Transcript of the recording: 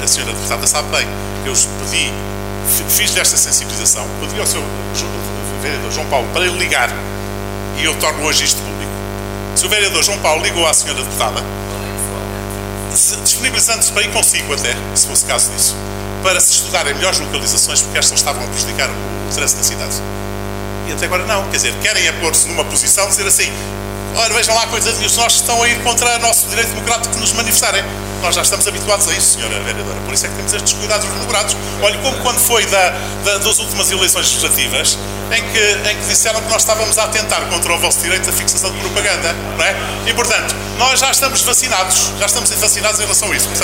senhora deputada sabe bem que eu pedi, fiz desta sensibilização, pedi ao seu vereador João Paulo para ele ligar, e eu torno hoje isto público. Se o vereador João Paulo ligou à senhora deputada, disponibilizando-se para ir consigo até, se fosse caso disso, para se estudarem melhores localizações, porque estas estavam a prejudicar o trânsito da cidade. E até agora não, quer dizer, querem é pôr-se numa posição de dizer assim: olha, vejam lá, coitadinhos, nós estão a ir contra o nosso direito democrático de nos manifestarem. Nós já estamos habituados a isso, senhora vereadora, por isso é que temos estes cuidados redobrados. Olha, como quando foi das últimas eleições legislativas, em que disseram que nós estávamos a atentar contra o vosso direito da fixação de propaganda, não é? E, portanto, nós já estamos vacinados em relação a isso.